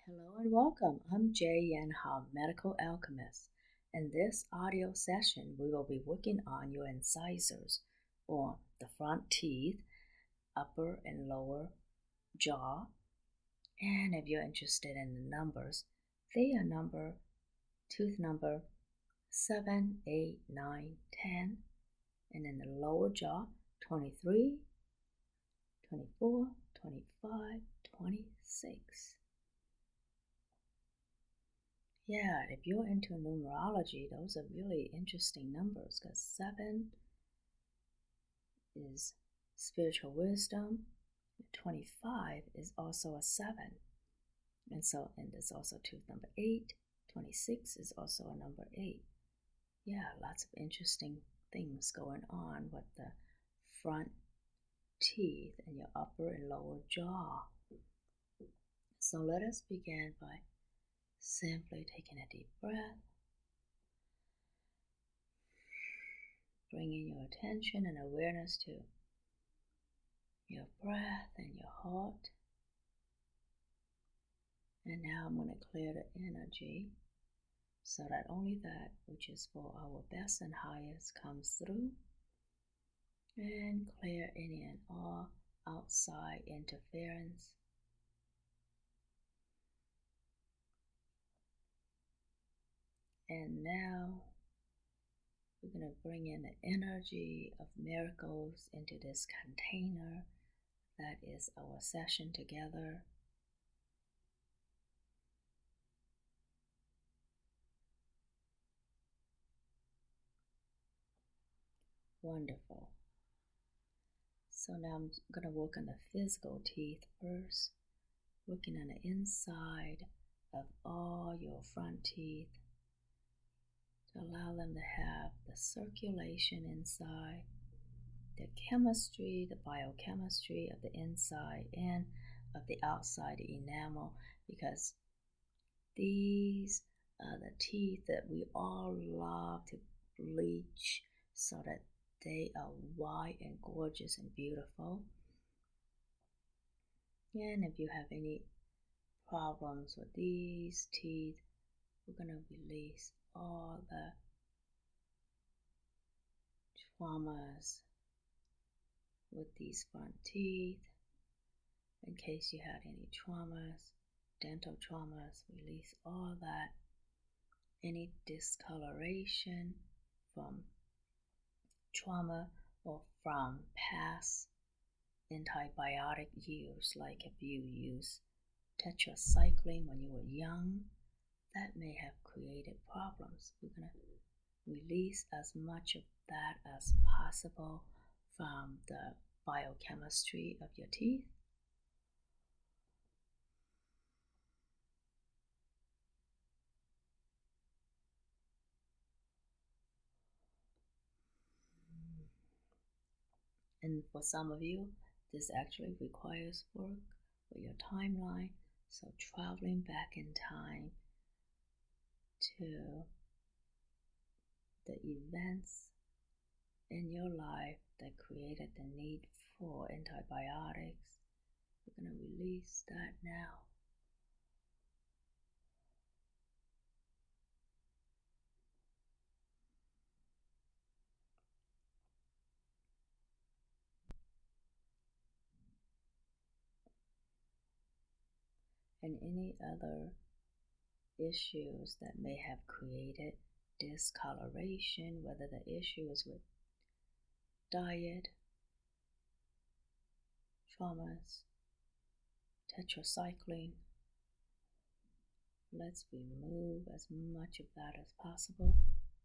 Hello and welcome. I'm Jay Yan Hum, Medical Alchemist. In this audio session, we will be working on your incisors, or the front teeth, upper and lower jaw. And if you're interested in the numbers, they are tooth number 7, 8, 9, 10, and in the lower jaw, 23, 24, 25, 26. Yeah, if you're into numerology, those are really interesting numbers because 7 is spiritual wisdom, 25 is also a 7. And there's also tooth number 8, 26 is also a number 8. Yeah, lots of interesting things going on with the front teeth and your upper and lower jaw. So let us begin by simply taking a deep breath. Bringing your attention and awareness to your breath and your heart. And now I'm going to clear the energy so that only that which is for our best and highest comes through, and clear any and all outside interference. And now we're going to bring in the energy of miracles into this container that is our session together. Wonderful. So now I'm going to work on the physical teeth first, working on the inside of all your front teeth to allow them to have the circulation inside, the chemistry, the biochemistry of the inside and of the outside enamel, because these are the teeth that we all love to bleach so that they are white and gorgeous and beautiful. And if you have any problems with these teeth, we're going to release all the traumas with these front teeth. In case you had any traumas, dental traumas, release all that. Any discoloration from trauma or from past antibiotic use, like if you use tetracycline when you were young, that may have created problems. We're going to release as much of that as possible from the biochemistry of your teeth. And for some of you, this actually requires work for your timeline. So traveling back in time to the events in your life that created the need for antibiotics, we're going to release that now. And any other issues that may have created discoloration, whether the issue is with diet, traumas, tetracycline. Let's remove as much of that as possible.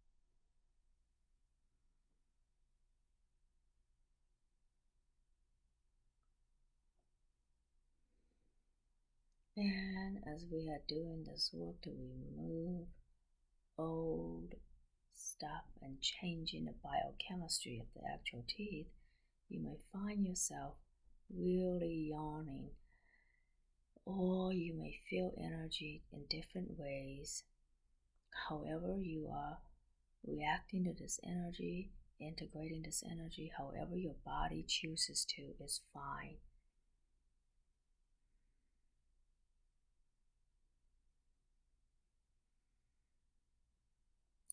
And as we are doing this work to remove old stuff and changing the biochemistry of the actual teeth, you may find yourself really yawning, or you may feel energy in different ways. However you are reacting to this energy, integrating this energy, however your body chooses to, is fine.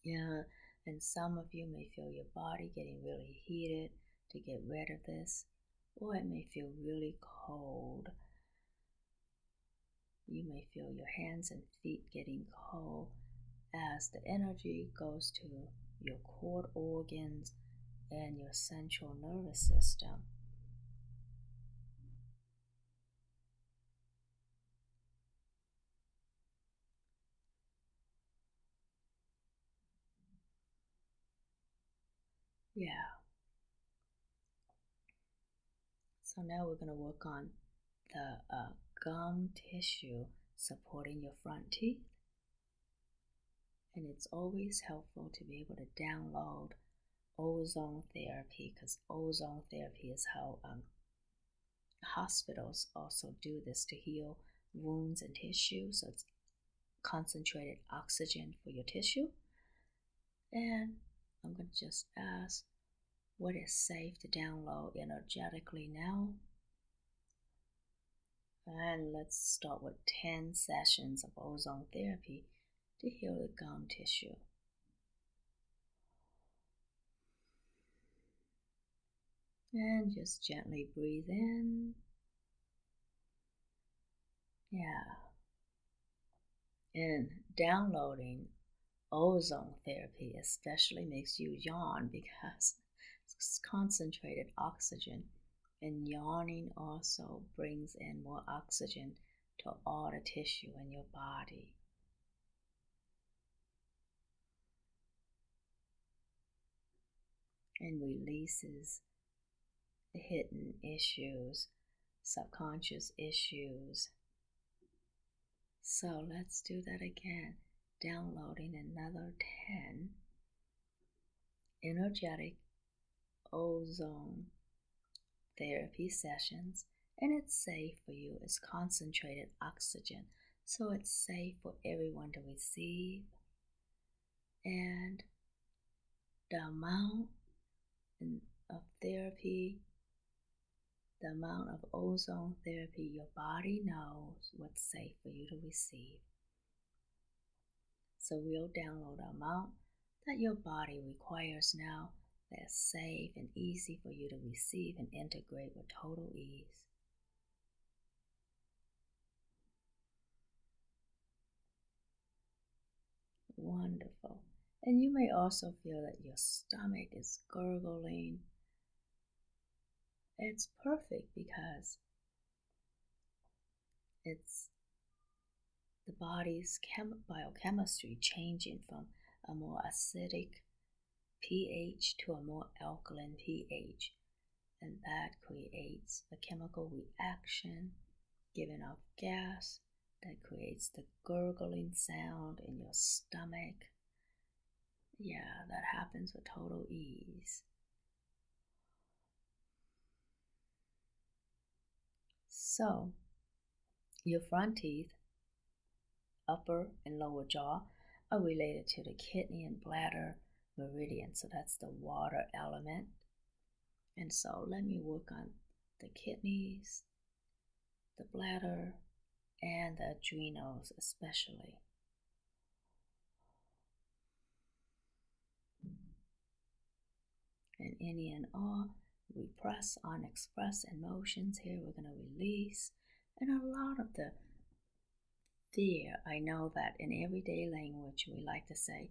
Yeah, and some of you may feel your body getting really heated to get rid of this, or it may feel really cold. You may feel your hands and feet getting cold as the energy goes to your core organs and your central nervous system. Yeah. So now we're going to work on the gum tissue supporting your front teeth. And it's always helpful to be able to download ozone therapy, because ozone therapy is how hospitals also do this to heal wounds and tissue. So it's concentrated oxygen for your tissue. And I'm going to just ask, what is safe to download energetically now? And let's start with 10 sessions of ozone therapy to heal the gum tissue. And just gently breathe in. Yeah. And downloading ozone therapy especially makes you yawn because it's concentrated oxygen. And yawning also brings in more oxygen to all the tissue in your body. And releases hidden issues, subconscious issues. So let's do that again. Downloading another 10 energetic ozone therapy sessions, and it's safe for you. It's concentrated oxygen, so it's safe for everyone to receive. And the amount of therapy, the amount of ozone therapy, your body knows what's safe for you to receive. So we'll download the amount that your body requires now that's safe and easy for you to receive and integrate with total ease. Wonderful. And you may also feel that your stomach is gurgling. It's perfect because it's the body's biochemistry changing from a more acidic pH to a more alkaline pH. And that creates a chemical reaction, giving off gas that creates the gurgling sound in your stomach. Yeah, that happens with total ease. So, your front teeth, upper and lower jaw, are related to the kidney and bladder meridian. So that's the water element. And so let me work on the kidneys, the bladder, and the adrenals especially. And any and all repressed, unexpressed emotions here we're going to release. And a lot of the fear, I know that in everyday language we like to say,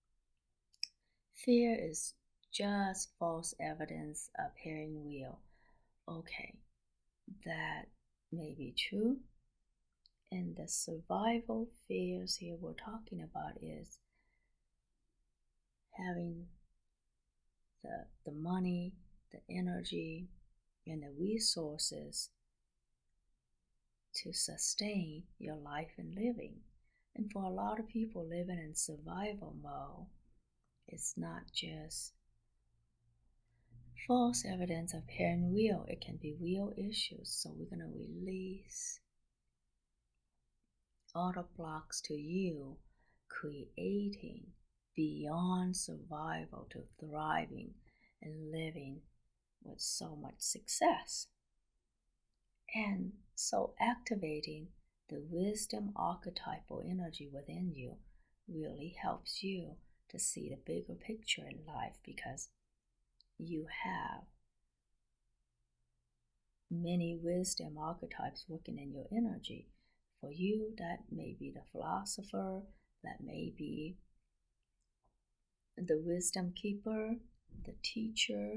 fear is just false evidence appearing real. Okay, that may be true. And the survival fears here we're talking about is having the money, the energy, and the resources to sustain your life and living. And for a lot of people living in survival mode, it's not just false evidence appearing real, it can be real issues. So we're going to release all the blocks to you creating beyond survival to thriving and living with so much success. And so activating the wisdom archetypal energy within you really helps you to see the bigger picture in life, because you have many wisdom archetypes working in your energy. For you, that may be the philosopher, that may be the wisdom keeper, the teacher.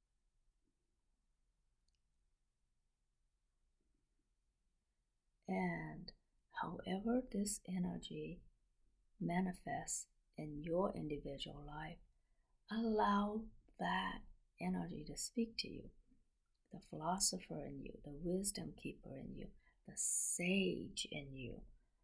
And however this energy manifests in your individual life, allow that energy to speak to you. The philosopher in you, the wisdom keeper in you, the sage in you.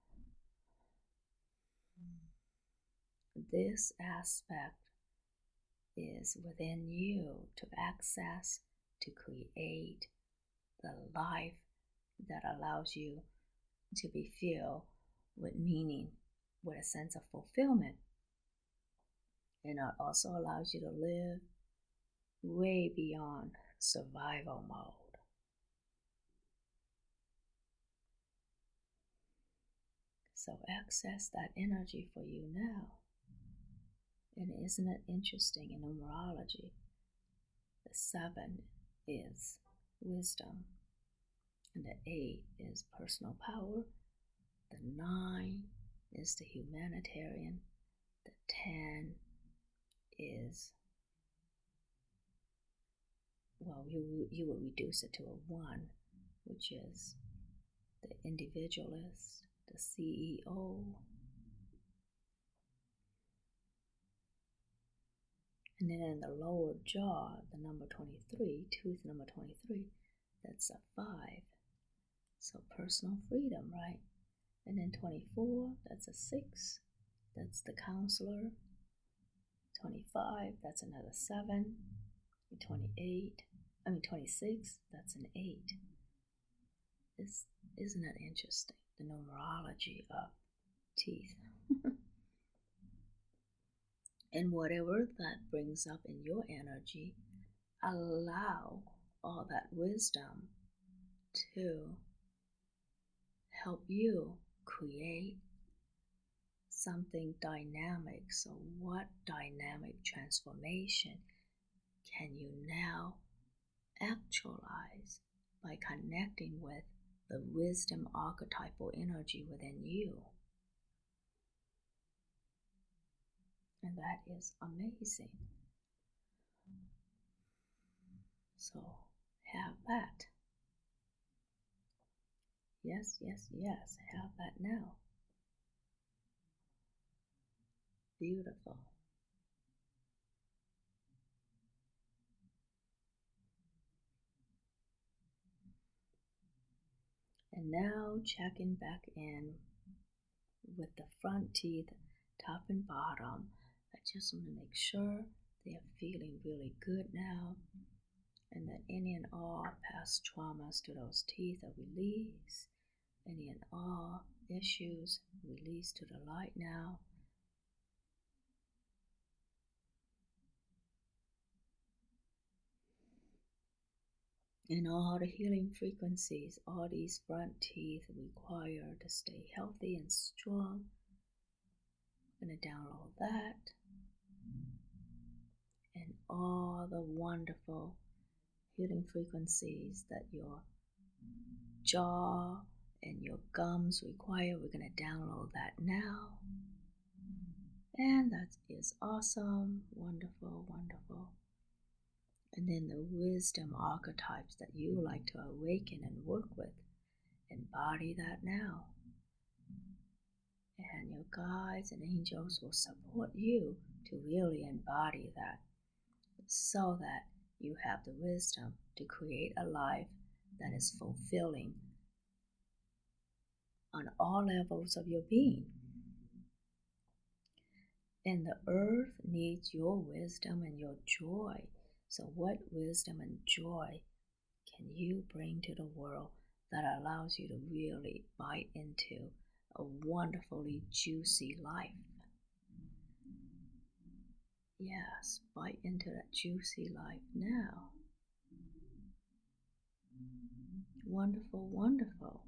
This aspect is within you to access, to create the life that allows you to be filled with meaning, with a sense of fulfillment. And it also allows you to live way beyond survival mode. So access that energy for you now. And isn't it interesting in numerology? The 7 is wisdom, and the 8 is personal power, the 9 is the humanitarian, the 10 is, well, you would reduce it to a 1, which is the individualist, the CEO. And then in the lower jaw, the number 23, tooth number 23, that's a 5. So personal freedom, right? And then 24, that's a 6. That's the counselor. 25, that's another 7. 26, that's an 8. Isn't it interesting? The numerology of teeth. And whatever that brings up in your energy, allow all that wisdom to help you create something dynamic. So what dynamic transformation can you now actualize by connecting with the wisdom archetypal energy within you? And that is amazing. So have that. Yes, have that now. Beautiful. And now checking back in with the front teeth, top and bottom. I just want to make sure they are feeling really good now, and that any and all past traumas to those teeth are released. Any and all issues released to the light now. And all the healing frequencies all these front teeth require to stay healthy and strong. I'm going to download that. And all the wonderful healing frequencies that your jaw and your gums require, we're going to download that now. And that is awesome. Wonderful, wonderful. And then the wisdom archetypes that you like to awaken and work with, embody that now. And your guides and angels will support you to really embody that, so that you have the wisdom to create a life that is fulfilling on all levels of your being. And the earth needs your wisdom and your joy. So what wisdom and joy can you bring to the world that allows you to really bite into a wonderfully juicy life? Yes, bite into that juicy life now. Wonderful, wonderful.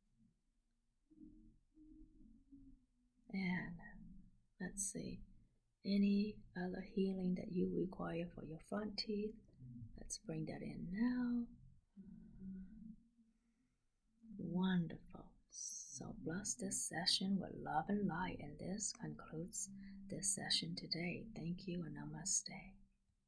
And let's see, Any other healing that you require for your front teeth, let's bring that in now. Wonderful. So bless this session with love and light, and this concludes this session today. Thank you and namaste.